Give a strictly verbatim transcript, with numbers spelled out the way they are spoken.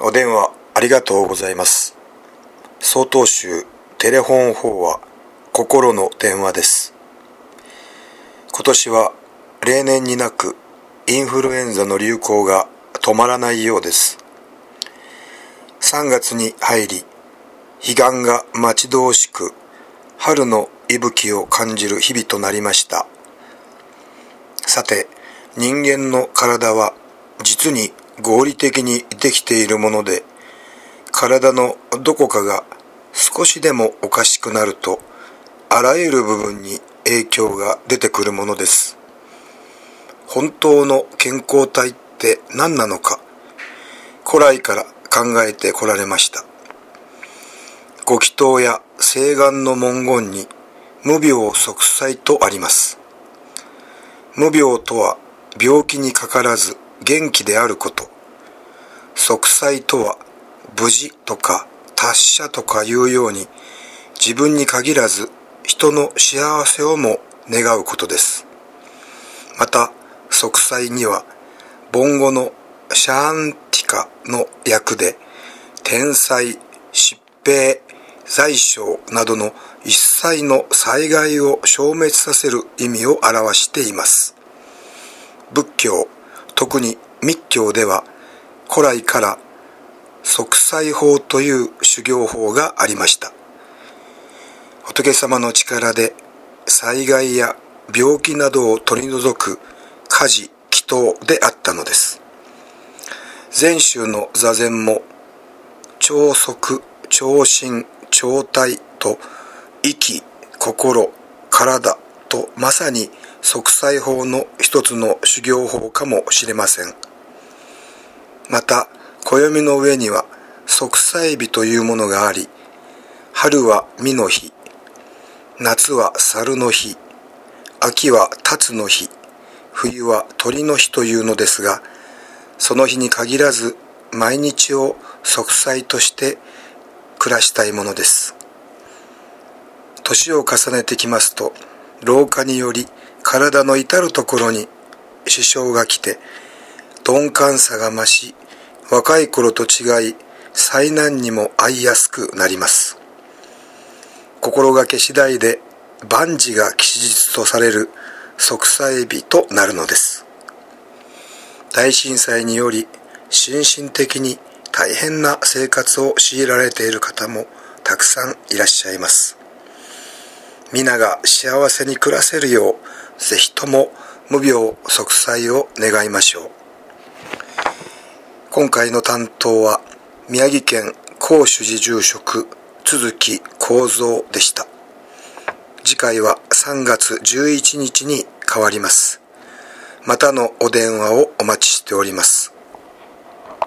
お電話ありがとうございます。曹洞宗テレフォン法話心の電話です。今年は例年になくインフルエンザの流行が止まらないようです。さんがつに入り、彼岸が待ち遠しく、春の息吹を感じる日々となりました。さて、人間の体は実に合理的にできているもので、体のどこかが少しでもおかしくなると、あらゆる部分に影響が出てくるものです。本当の健康体って何なのか、古来から考えてこられました。ご祈祷や誓願の文言に無病息災とあります。無病とは病気にかからず元気であること。息災とは無事とか達者とかいうように自分に限らず人の幸せをも願うことです。また息災には梵語のシャーンティカの訳で天災、疾病、災症などの一切の災害を消滅させる意味を表しています。仏教、特に密教では古来から息災法という修行法がありました。仏様の力で災害や病気などを取り除く家事、祈祷であったのです。禅宗の座禅も調息、調心、調体と意気、心、体とまさに息災法の一つの修行法かもしれません。また暦の上には息災日というものがあり、春は実の日、夏は猿の日、秋は龍の日、冬は鳥の日というのですが、その日に限らず毎日を息災として暮らしたいものです。年を重ねてきますと、老化により体の至るところに支障がきて、鈍感さが増し、若い頃と違い災難にも遭いやすくなります。心がけ次第で万事が吉日とされる息災日となるのです。大震災により心身的に大変な生活を強いられている方もたくさんいらっしゃいます。皆が幸せに暮らせるよう、ぜひとも無病息災を願いましょう。今回の担当は宮城県甲州寺住職都築幸三でした。次回はさんがつじゅういちにちに変わります。またのお電話をお待ちしております。